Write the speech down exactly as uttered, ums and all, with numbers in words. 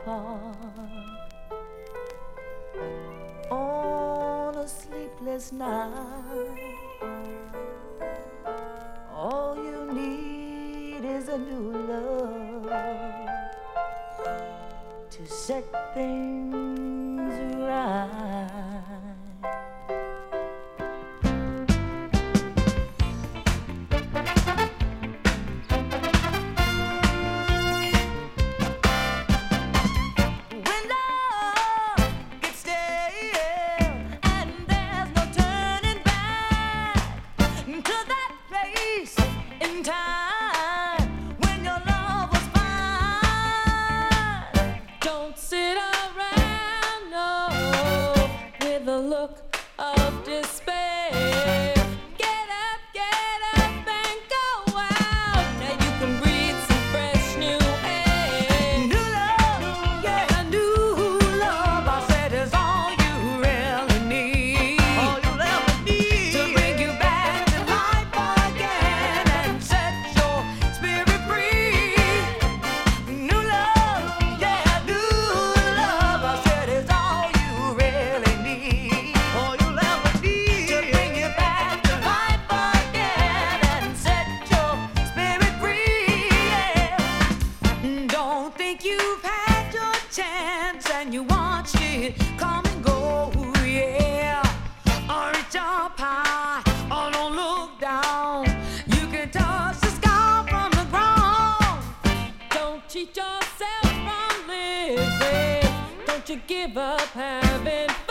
apart on a sleepless night. All you need is a new love to set things right. Look of despair. Get up, get up and go out. Now you can breathe some fresh new air. New love, yeah, new love, I said, is all you really need. All you'll ever need to bring you back to life again and set your spirit free. New love, yeah, new love, I said, is all you really need. You've had your chance and you watch it come and go, yeah. Or reach up high, or don't look down. You can touch the sky from the ground. Don't cheat yourself from living. Don't you give up having fun.